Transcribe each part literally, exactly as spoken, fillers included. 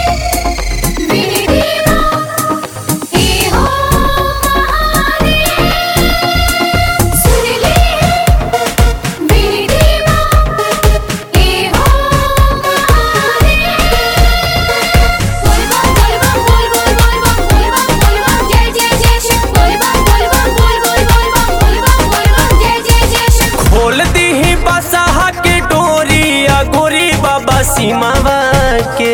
सीमावा के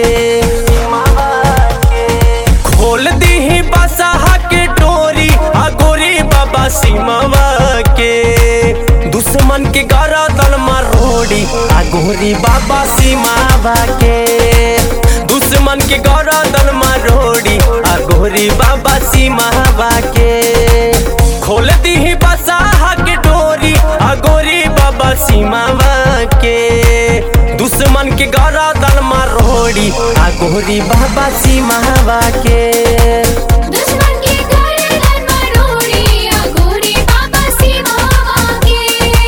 खोल दी बसहा के डोरी अगोरी बाबा सीमावा के दुश्मन के गरदन मरोड़ी अगोरी बाबा सीमावा के दुश्मन के गरदन मरोड़ी अगोरी बाबा सीमावा के खोल दी बसहा के डोरी अगोरी बाबा सीमावा के दुश्मन के गरदन मरोड़ी अगोरी बाबा सीमावा के दुश्मन के गरदन मरोड़ी अगोरी बाबा सीमावा के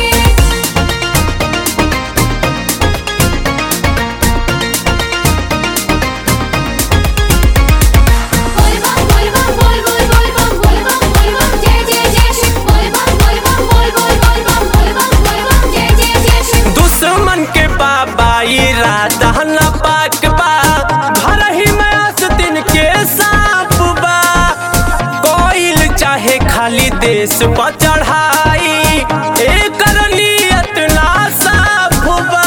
बोल बम बोल बम बोल बोल बोल बम बोल बम बोल बम जय जय जय शिव बोल बम बोल बम बोल बोल बोल बम बोल बम बोल बम जय जय जय शिव दुश्मन के बाबा इरादा न पाक बा घर ही में आस्तीन के सांप बा कोइल चाहे खाली देश पर चढ़ाई एकर नियत ना साफ बा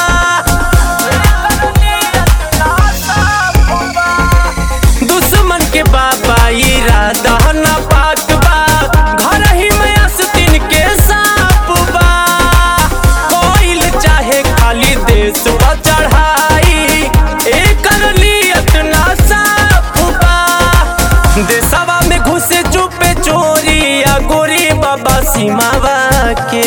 दुश्मन के बाबा इरादा न पाक बा घर ही में आस्तीन के सांप बा कोइल चाहे खाली देश पर चढ़ाई एकर नियत ना साफ बा देशवा में घुसे चुपे चोरी अगोरी बाबा सीमावा के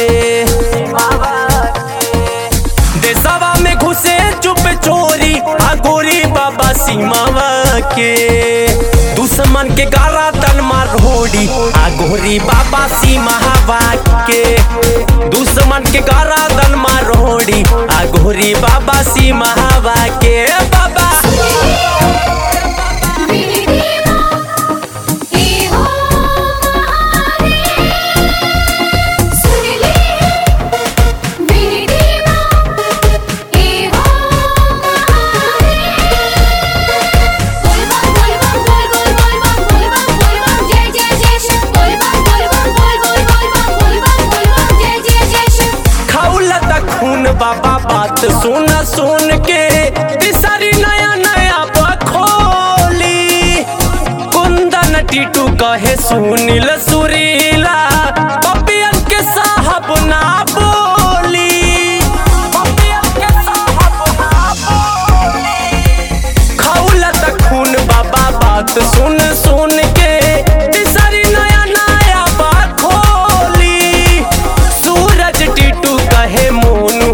देशवा में घुसे चुपे चोरी अगोरी बाबा सीमावा के दुश्मन के गरदन मरोड़ी अगोरी बाबा सीमावा के दुश्मन के गरदन मरोड़ी अगोरी बाबा सीमावा के बाबा बाबा बात सुन सुन के तिसरी नया नया बखोली कुंदन टीटू कहे सुनील सुरीला पपियन के साहब ना बोली पपियन के साहब ना बोली खौलत खून बाबा बात सुन सुन के तिसरी नया नया बखोली सूरज टीटू कहे मोनू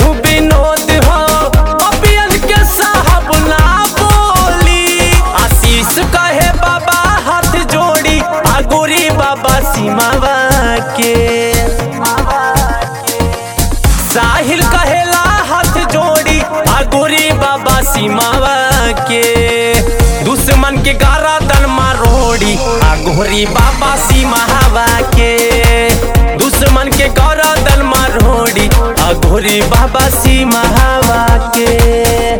बाबा सीमावा के साहिल कहेला हाथ जोड़ी अगोरी बाबा सीमावा के दुश्मन के गरदन मरोड़ी अगोरी बाबा सीमावा के दुश्मन के गरदन मरोड़ी अगोरी बाबा सीमावा के।